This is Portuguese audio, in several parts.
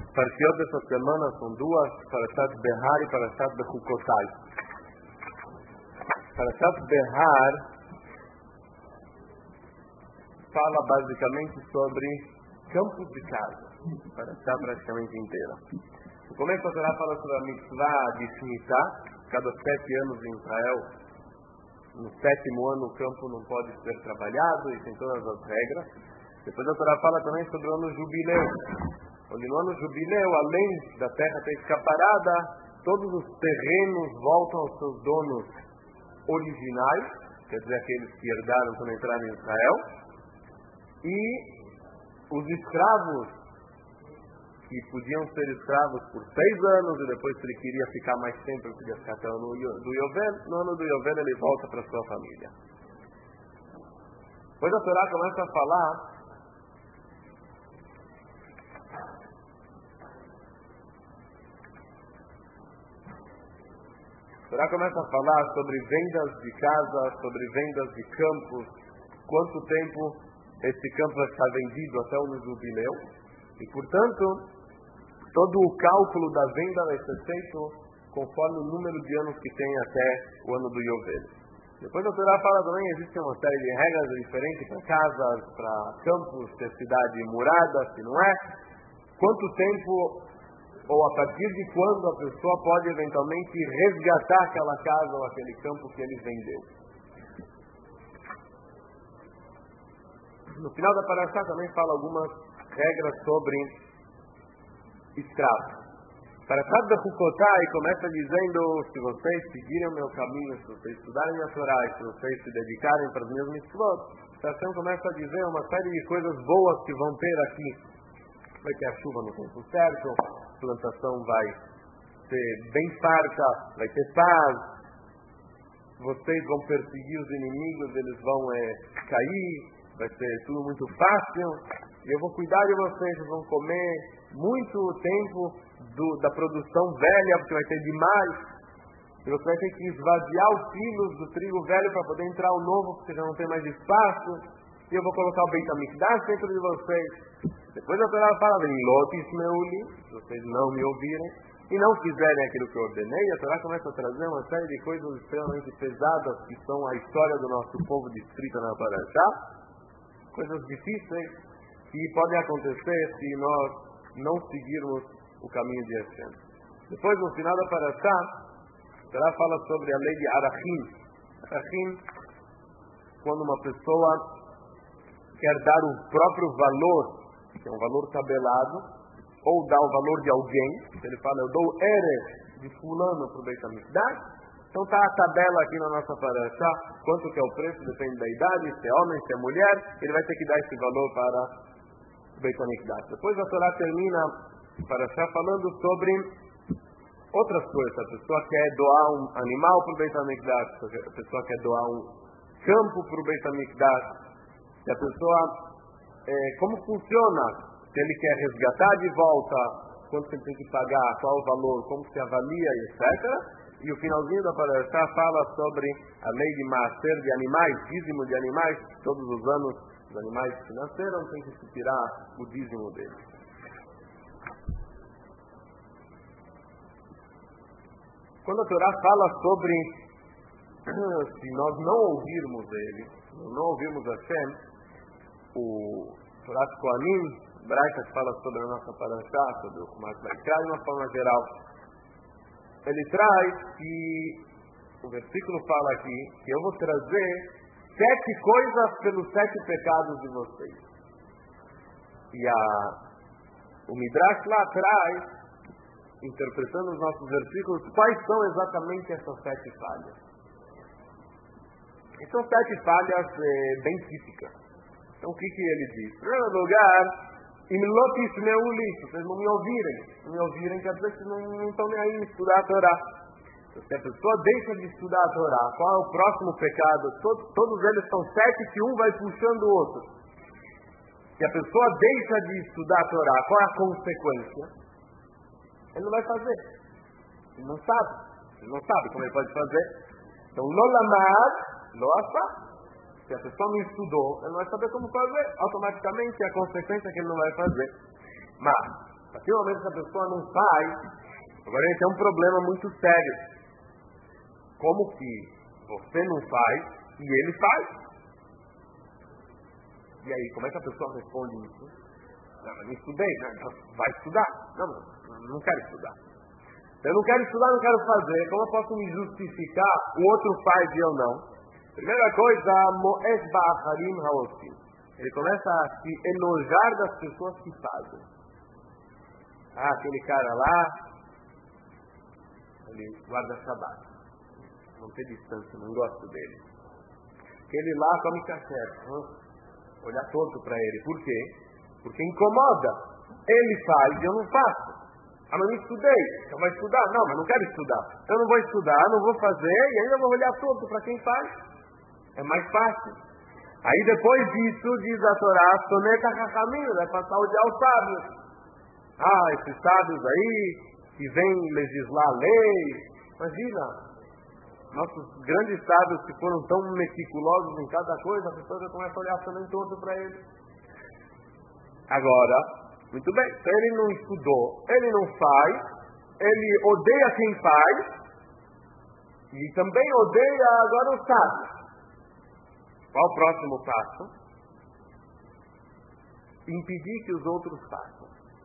Parshiot dessa semana são duas, Parashat Behar e Parashat Bechukotai. Parashat Behar fala basicamente sobre campos de casa, Parashat praticamente inteira. No começo a Torá fala sobre a mitzvah de Shemitah. Cada 7 anos em Israel, no 7º ano o campo não pode ser trabalhado e tem todas as regras. Depois a Torá fala também sobre o ano jubileu, onde no ano jubileu, além da terra ter escaparada, todos os terrenos voltam aos seus donos originais, quer dizer, aqueles que herdaram quando entraram em Israel, e os escravos que podiam ser escravos por 6 anos e depois, se ele queria ficar mais tempo, ele podia ficar até o ano do Yovel. No ano do Yovel ele volta para sua família. Depois a Torá começa a falar sobre vendas de casas, sobre vendas de campos, quanto tempo esse campo vai estar vendido até o ano jubileu, e portanto todo o cálculo da venda vai ser feito conforme o número de anos que tem até o ano do Yovel. Depois a Torá fala também, existe uma série de regras diferentes para casas, para campos, se é cidade murada, se não é. Quanto tempo, ou a partir de quando a pessoa pode eventualmente resgatar aquela casa ou aquele campo que ele vendeu. No final da Parashá também fala algumas regras sobre escravos. Parashat Bechukotai começa dizendo: se vocês seguirem o meu caminho, se vocês estudarem a Torá, se vocês se dedicarem para as minhas mitzvot, Hashem começa a dizer uma série de coisas boas que vão ter aqui. Vai ter a chuva no tempo certo, a plantação vai ser bem farta, vai ter paz, vocês vão perseguir os inimigos, eles vão cair, vai ser tudo muito fácil, e eu vou cuidar de vocês, vocês vão comer muito tempo da produção velha, porque vai ter demais, e você vai ter que esvaziar os quilos do trigo velho para poder entrar o novo, porque já não tem mais espaço, e eu vou colocar o Beit HaMikdash dentro de vocês. Depois a Torá fala: se vocês não me ouvirem e não fizerem aquilo que eu ordenei, a Torá começa a trazer uma série de coisas extremamente pesadas que são a história do nosso povo descrita na Parashá, coisas difíceis que podem acontecer se nós não seguirmos o caminho de Hashem. Depois, no final da Parashá, a Torá fala sobre a lei de Arachim. Arachim, quando uma pessoa quer dar o próprio valor, que é um valor tabelado, ou dar o valor de alguém, ele fala: eu dou eres de fulano para o Beit HaMikdash. Então está a tabela aqui na nossa Parashá, quanto que é o preço, depende da idade, se é homem, se é mulher, ele vai ter que dar esse valor para o Beit HaMikdash. Depois a Torá termina a Parashá falando sobre outras coisas. A pessoa quer doar um animal para o Beit HaMikdash, a pessoa quer doar um campo para o Beit HaMikdash, se a pessoa, como funciona, se ele quer resgatar de volta, quanto ele tem que pagar, qual o valor, como se avalia, etc. E o finalzinho da Parashá fala sobre a lei de Maaser de animais, dízimo de animais. Todos os anos os animais que nasceram têm que se tirar o dízimo deles. Quando a Torá fala sobre se nós não ouvirmos ele, não ouvirmos Hashem, o Torat Kohanim, Braita, que fala sobre a nossa Parashá, sobre o Chumash Vaikra, de uma forma geral, ele traz que o versículo fala aqui que eu vou trazer 7 coisas pelos 7 pecados de vocês. E o Midrash lá atrás, interpretando os nossos versículos, quais são exatamente essas 7 falhas. E são 7 falhas bem típicas. Então o que ele diz? Em primeiro lugar, vocês não me ouvirem quer dizer que não estão nem aí estudar a Torá. Se a pessoa deixa de estudar a Torá, qual é o próximo pecado? Todos eles são 7 que um vai puxando o outro. Se a pessoa deixa de estudar a Torá, qual é a consequência? Ele não vai fazer. Ele não sabe como ele pode fazer. Então, lo lamad, lo afá. Se a pessoa não estudou, ele não vai saber como fazer. Automaticamente, a consequência é que ele não vai fazer. Mas, A partir do momento que a pessoa não faz, agora esse é um problema muito sério. Como que você não faz e ele faz? E aí, como é que a pessoa responde isso? Não, eu não estudei, né? Vai estudar. Não quero estudar. Eu não quero estudar, não quero fazer. Como eu posso me justificar? O outro faz e eu não. Primeira coisa, Moed Ba'acharim Haosim. Ele começa a se enojar das pessoas que fazem. Aquele cara lá, ele guarda Shabbat. Não tem distância, não gosto dele. Aquele lá come café. Olhar torto para ele. Por quê? Porque incomoda. Ele faz e eu não faço. Mas não estudei. Eu vou estudar? Não, mas não quero estudar. Eu não vou estudar, não vou fazer e ainda vou olhar torto para quem faz. É mais fácil. Aí depois disso, diz a Torá, soneta Chachamim, vai passar a odiar os sábios. Esses sábios aí, que vêm legislar leis. Imagina, nossos grandes sábios que foram tão meticulosos em cada coisa, a pessoa já começa a olhar também torto para eles. Agora, muito bem, então ele não estudou, ele não faz, ele odeia quem faz, e também odeia agora os sábios. Qual o próximo passo? Impedir que os outros façam.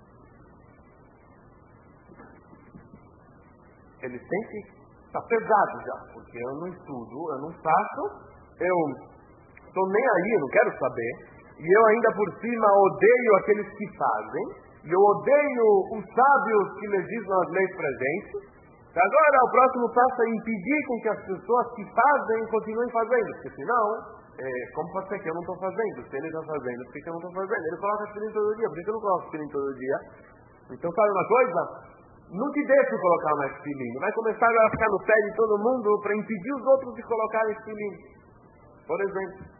Ele sente que está pesado já, porque eu não estudo, eu não faço, eu estou nem aí, eu não quero saber, e eu ainda por cima odeio aqueles que fazem, e eu odeio os sábios que legislam as leis pra gente. Agora o próximo passo é impedir com que as pessoas que fazem continuem fazendo, porque senão, como pode ser que eu não estou fazendo? Se ele está fazendo, por que eu não estou fazendo? Ele coloca aspirin todo dia, por que eu não coloco aspirin todo dia? Então sabe uma coisa? Não te deixe colocar mais aspirin, vai começar a ficar no pé de todo mundo para impedir os outros de colocarem aspirin, por exemplo.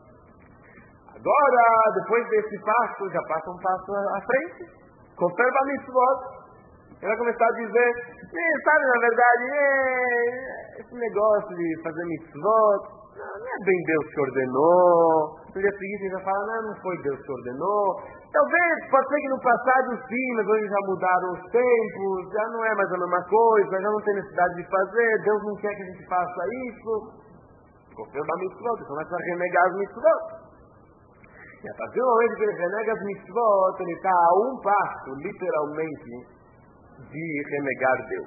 Agora, depois desse passo, já passa um passo à frente, conserva a mitzvot. Ele vai começar a dizer, sabe, na verdade, esse negócio de fazer mitzvot, não é bem Deus que ordenou. No dia seguinte ele vai falar, não foi Deus que ordenou. Talvez, pode ser que no passado sim, mas hoje já mudaram os tempos, já não é mais a mesma coisa, já não tem necessidade de fazer, Deus não quer que a gente faça isso. Conserva a mitzvot, ele começa a renegar as mitzvot. E a partir do momento que ele renega as mitzvot, ele está a um passo, literalmente, de renegar Deus.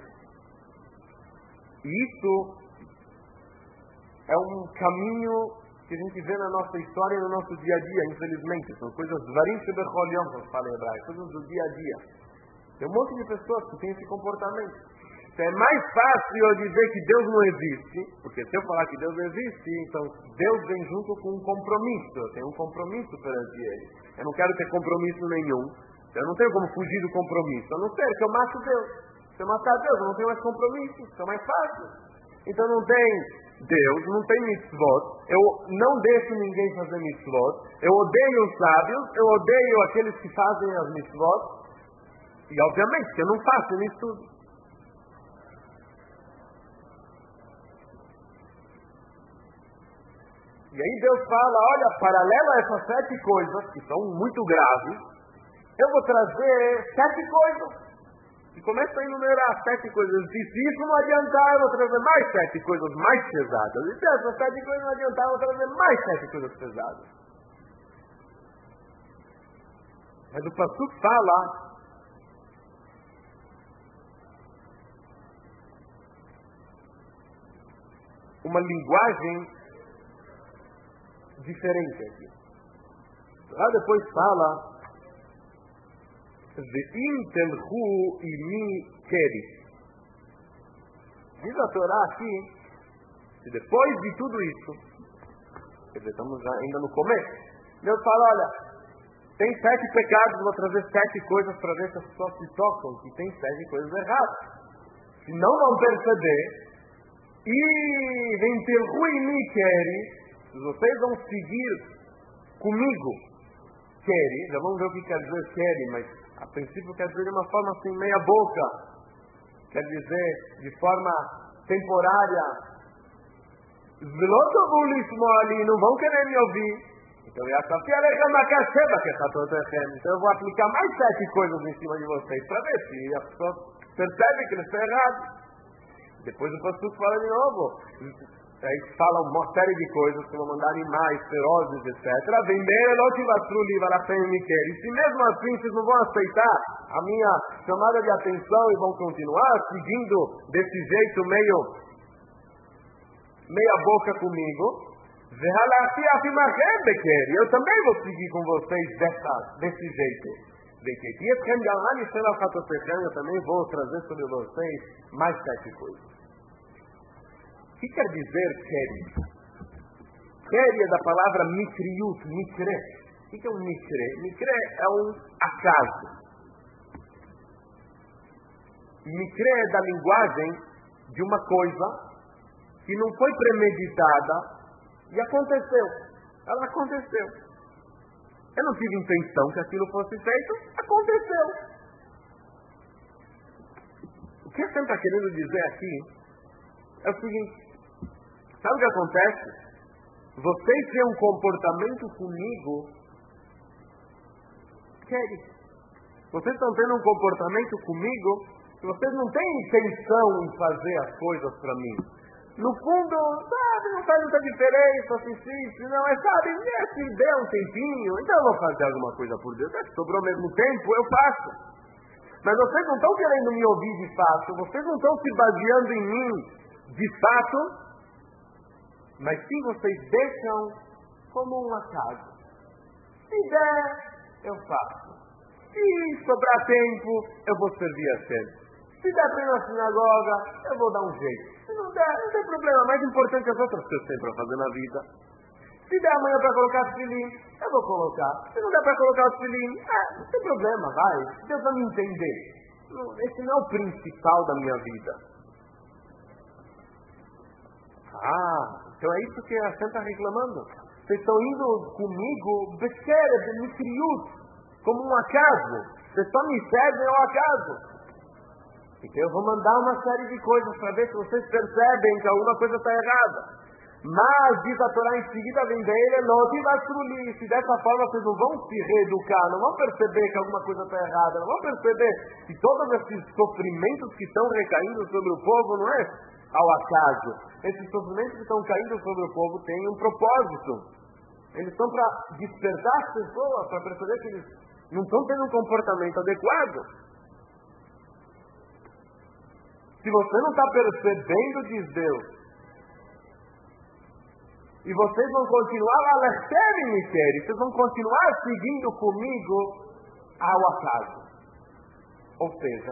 E isso é um caminho que a gente vê na nossa história e no nosso dia a dia, infelizmente. São coisas varim shebechol yom, como se fala em hebraico, coisas do dia a dia. Tem um monte de pessoas que têm esse comportamento. É mais fácil eu dizer que Deus não existe, porque se eu falar que Deus não existe, então Deus vem junto com um compromisso. Eu tenho um compromisso perante Ele. Eu não quero ter compromisso nenhum. Eu não tenho como fugir do compromisso. A não ser que eu mato Deus. Se eu matar Deus, eu não tenho mais compromisso. Isso é mais fácil. Então não tem Deus, não tem mitzvot. Eu não deixo ninguém fazer mitzvot. Eu odeio os sábios. Eu odeio aqueles que fazem as mitzvot. E obviamente que eu não faço isso tudo. E aí Deus fala, olha, paralelo a essas 7 coisas, que são muito graves, eu vou trazer 7 coisas. E começa a enumerar 7 coisas. E se isso não adiantar, eu vou trazer mais 7 coisas mais pesadas. E se essas 7 coisas não adiantar, eu vou trazer mais 7 coisas pesadas. Mas o Passuco fala, uma linguagem diferente aqui. Lá depois fala Ve'im telchu imi keri. Diz a Torá aqui que depois de tudo isso, quer dizer, estamos ainda no começo, Deus fala, olha, tem 7 pecados, vou trazer 7 coisas para ver se as pessoas se tocam, que tem 7 coisas erradas. Se não vão perceber, e vem telchu imi keri, se vocês vão seguir comigo, querem, já vamos ver o que quer dizer querem, mas a princípio quer dizer de uma forma assim, meia boca, quer dizer de forma temporária, ali, não vão querer me ouvir, Então eu vou aplicar mais 7 coisas em cima de vocês para ver se a pessoa percebe que ele está errado. Depois o pastor fala de novo. Aí fala uma série de coisas que vão mandar animais, ferozes, etc. E se mesmo assim vocês não vão aceitar a minha chamada de atenção e vão continuar seguindo desse jeito meia boca comigo, eu também vou seguir com vocês desse jeito. Eu também vou trazer sobre vocês mais 7 coisas. O que quer dizer Keri? Keri é da palavra mitriut, mikre. O que é um mikre? Mikre é um acaso. Mikre é da linguagem de uma coisa que não foi premeditada e aconteceu. Ela aconteceu. Eu não tive intenção que aquilo fosse feito, aconteceu. O que a gente está querendo dizer aqui é o seguinte. Sabe o que acontece? Vocês têm um comportamento comigo. Vocês estão tendo um comportamento comigo que vocês não têm intenção em fazer as coisas para mim. No fundo, sabe, não faz muita diferença, assistir, não é, sabe, se der um tempinho, então eu vou fazer alguma coisa por Deus. Se sobrou ao mesmo tempo, eu faço. Mas vocês não estão querendo me ouvir de fato, vocês não estão se baseando em mim de fato, mas sim vocês deixam como um acaso. Se der, eu faço. Se sobrar tempo, eu vou servir a ceia. Se der para ir na sinagoga, eu vou dar um jeito. Se não der, não tem problema. Mais importante que as outras coisas que eu tenho para fazer na vida. Se der amanhã para colocar filim, eu vou colocar. Se não der para colocar filim, não tem problema, vai. Deus vai me entender. Esse não é o principal da minha vida. Então é isso que a Santa está reclamando. Vocês estão indo comigo, como um acaso. Vocês só me servem ao acaso. Então eu vou mandar uma série de coisas para ver se vocês percebem que alguma coisa está errada. Mas, diz a Torá em seguida, vem dele, se dessa forma vocês não vão se reeducar, não vão perceber que alguma coisa está errada, não vão perceber que todos esses sofrimentos que estão recaindo sobre o povo não é ao acaso. Esses sofrimentos que estão caindo sobre o povo têm um propósito. Eles estão para despertar as pessoas, para perceber que eles não estão tendo um comportamento adequado. Se você não está percebendo, diz Deus, e vocês vão continuar vocês vão continuar seguindo comigo ao acaso. Ou seja,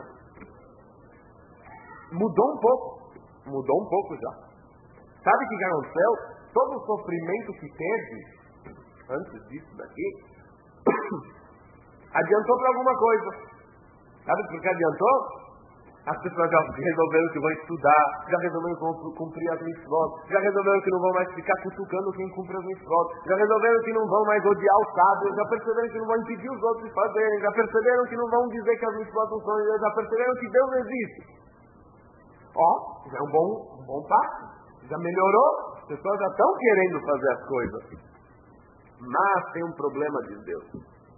mudou um pouco já. Sabe o que aconteceu? Todo o sofrimento que teve antes disso daqui adiantou para alguma coisa. Sabe por que adiantou? As pessoas já resolveram que vão estudar, já resolveram cumprir as mitzvot, já resolveram que não vão mais ficar cutucando quem cumpre as mitzvot, já resolveram que não vão mais odiar os sábios, já perceberam que não vão impedir os outros de fazerem, já perceberam que não vão dizer que as mitzvot não são, já perceberam que Deus existe. Já é um bom passo, já melhorou, as pessoas já estão querendo fazer as coisas. Mas tem um problema, diz Deus.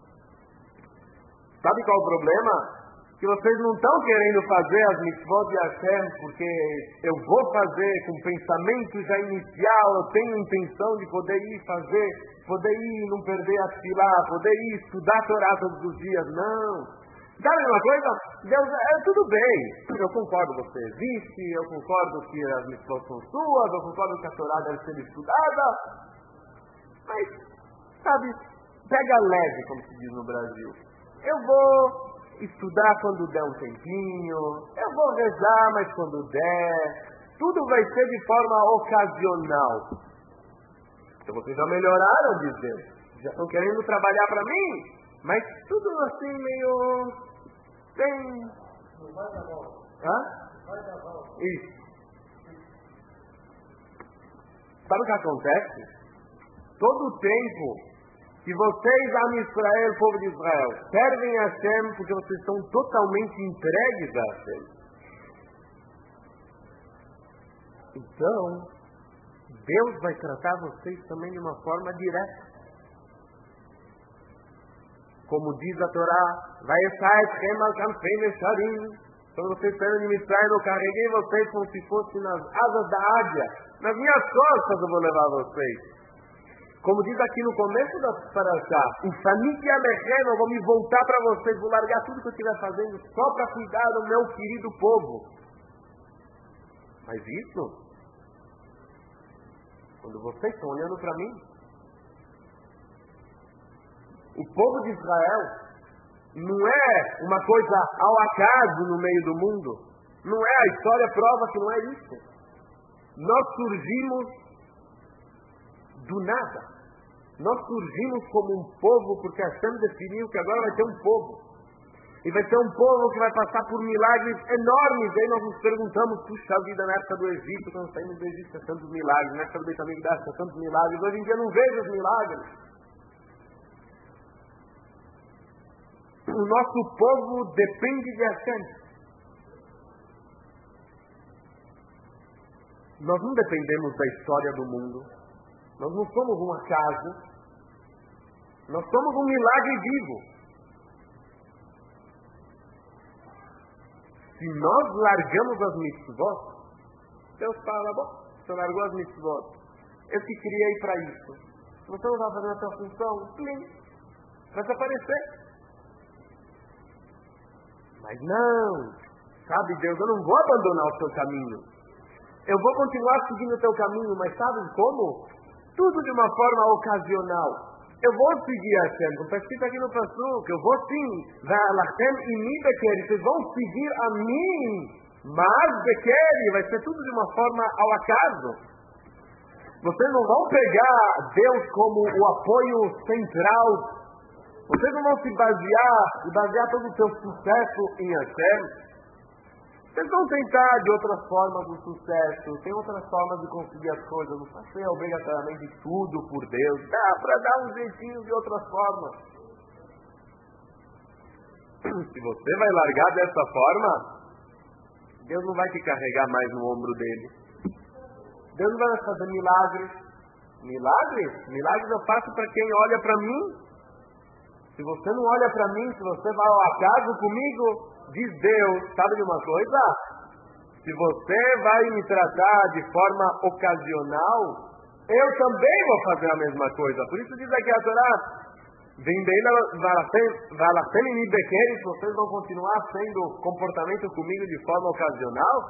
Sabe qual é o problema? Que vocês não estão querendo fazer as mitzvot de Hashem porque eu vou fazer com pensamento já inicial, eu tenho intenção de poder ir fazer, poder ir não perder a tefilá, poder ir estudar a Torá todos os dias. Não. Sabe uma coisa? Deus, tudo bem, eu concordo que você existe, eu concordo que as mitzvot são suas, eu concordo que a Torá deve ser estudada, mas, sabe, pega leve, como se diz no Brasil. Eu vou estudar quando der um tempinho, eu vou rezar, mas quando der, tudo vai ser de forma ocasional. Então vocês já melhoraram, diz Deus, já estão querendo trabalhar para mim, mas tudo assim meio sem... Não vai dar volta. Vai dar volta. Isso. Sabe o que acontece? Todo o tempo que vocês, Am Israel, povo de Israel, servem a Hashem porque vocês estão totalmente entregues a Hashem. Então, Deus vai tratar vocês também de uma forma direta. Como diz a Torá, vai estar al canfei mesharim. Quando vocês saíram de Mitzrayim, eu carreguei vocês como se fossem nas asas da águia. Nas minhas costas eu vou levar vocês. Como diz aqui no começo da Parashá, eu vou me voltar para vocês, vou largar tudo que eu estiver fazendo só para cuidar do meu querido povo. Mas isso, quando vocês estão olhando para mim, o povo de Israel não é uma coisa ao acaso no meio do mundo. Não é, a história prova que não é isso. Nós surgimos do nada. Nós surgimos como um povo porque Hashem definiu que agora vai ter um povo. E vai ter um povo que vai passar por milagres enormes. E aí nós nos perguntamos, puxa vida, na época do Egito, quando saímos do Egito, tinha tantos milagres. Na época do Beit HaMikdash, tinha tantos milagres. Hoje em dia não vejo os milagres. O nosso povo depende de Hashem. Nós não dependemos da história do mundo. Nós não somos um acaso. Nós somos um milagre vivo. Se nós largamos as mitzvot, Deus fala, bom, você largou as mitzvot. Eu te criei para isso. Se você não vai fazer a sua função, vai desaparecer. Mas não, sabe Deus, eu não vou abandonar o seu caminho. Eu vou continuar seguindo o teu caminho, mas sabe como? Tudo de uma forma ocasional. Eu vou seguir a Hashem, como está escrito aqui no Pasuk, eu vou sim, vocês vão seguir a mim, mas Bekeri, vai ser tudo de uma forma ao acaso. Vocês não vão pegar Deus como o apoio central. Vocês não vão se basear todo o seu sucesso em Hashem. Vocês vão tentar de outras formas o sucesso. Tem outras formas de conseguir as coisas. Não fazer obrigatoriamente tudo por Deus. Dá para dar um jeitinho de outras formas. Se você vai largar dessa forma, Deus não vai te carregar mais no ombro dele. Deus não vai fazer milagres. Milagres? Milagres eu faço para quem olha para mim. Se você não olha para mim, se você vai ao acaso comigo, diz Deus, sabe de uma coisa? Se você vai me tratar de forma ocasional, eu também vou fazer a mesma coisa. Por isso diz aqui a Torá, se vocês vão continuar tendo comportamento comigo de forma ocasional,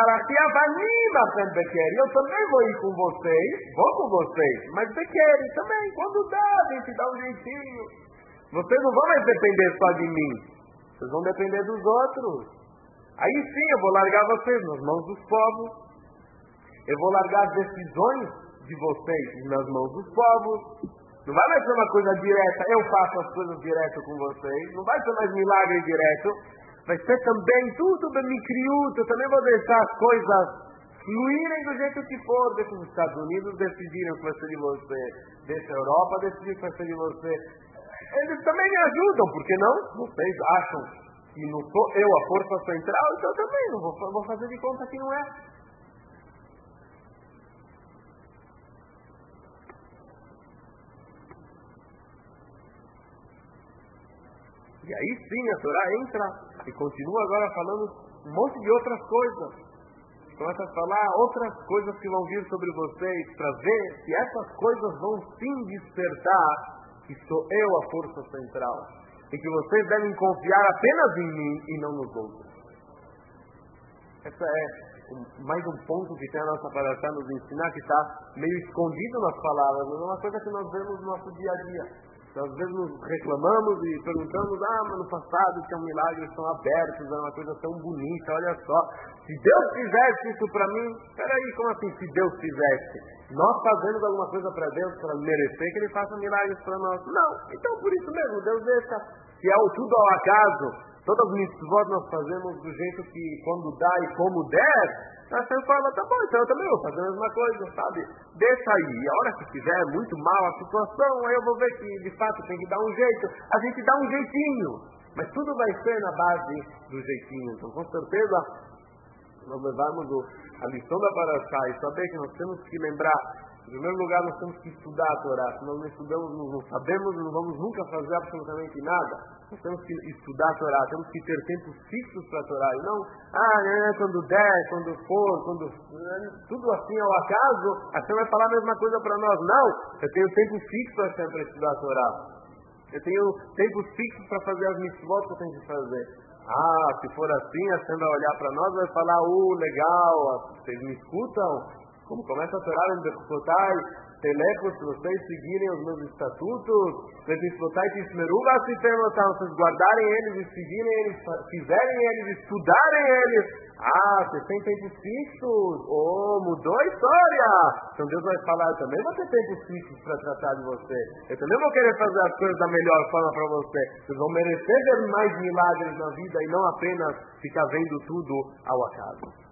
eu também vou ir com vocês, mas Bekeri também, quando dá, a gente dá um jeitinho. Vocês não vão mais depender só de mim. Vocês vão depender dos outros. Aí sim eu vou largar vocês nas mãos dos povos. Eu vou largar as decisões de vocês nas mãos dos povos. Não vai mais ser uma coisa direta. Eu faço as coisas direto com vocês. Não vai ser mais milagre direto. Vai ser também tudo bem me criuto. Eu também vou deixar as coisas fluírem do jeito que for. Deixa os Estados Unidos decidirem o que vai ser de você. Deixa a Europa decidir o que vai ser de você. Eles também me ajudam, porque não? Vocês acham que não sou eu a força central, então eu também não vou fazer de conta que não é. E aí sim a Torá entra e continua agora falando um monte de outras coisas. Começa a falar outras coisas que vão vir sobre vocês, para ver se essas coisas vão sim despertar que sou eu a força central, e que vocês devem confiar apenas em mim e não nos outros. Essa é mais um ponto que tem a nossa Parashá nos ensinar, que está meio escondido nas palavras, mas é uma coisa que nós vemos no nosso dia a dia. Nós às vezes nos reclamamos e perguntamos, mas no passado tinham milagres tão abertos, era uma coisa tão bonita, olha só. Se Deus fizesse isso para mim, peraí, como assim se Deus fizesse? Nós fazemos alguma coisa para Deus para merecer que Ele faça milagres para nós? Não, então por isso mesmo, Deus deixa. Se é tudo ao acaso, todas as mitzvot nós fazemos do jeito que quando dá e como der, nós sempre falamos, tá bom, então eu também vou fazer a mesma coisa, sabe? Deixa aí, e a hora que tiver muito mal a situação, aí eu vou ver que de fato tem que dar um jeito, a gente dá um jeitinho, mas tudo vai ser na base do jeitinho. Então com certeza nós levarmos a lição da Parashá e saber que nós temos que lembrar Em primeiro lugar, nós temos que estudar a Torá. Se nós não estudamos, não sabemos, não vamos nunca fazer absolutamente nada. Nós temos que estudar a Torá, temos que ter tempos fixos para a Torá. E não, quando der, quando for, tudo assim ao acaso, a Hashem vai falar a mesma coisa para nós. Não, eu tenho tempo fixo para estudar a Torá. Eu tenho tempos fixos para fazer as mitzvot que eu tenho que fazer. Se for assim, a Hashem vai olhar para nós e vai falar, legal, vocês me escutam? Como começa a Torá em Berkotai, Telechos, se vocês seguirem os meus estatutos, vocês guardarem eles e seguirem eles, fizerem eles, estudarem eles. Vocês têm tempos fixos? Mudou a história. Então Deus vai falar, eu também vou ter tempos fixos para tratar de você. Eu também vou querer fazer as coisas da melhor forma para você. Vocês vão merecer ver mais milagres na vida e não apenas ficar vendo tudo ao acaso.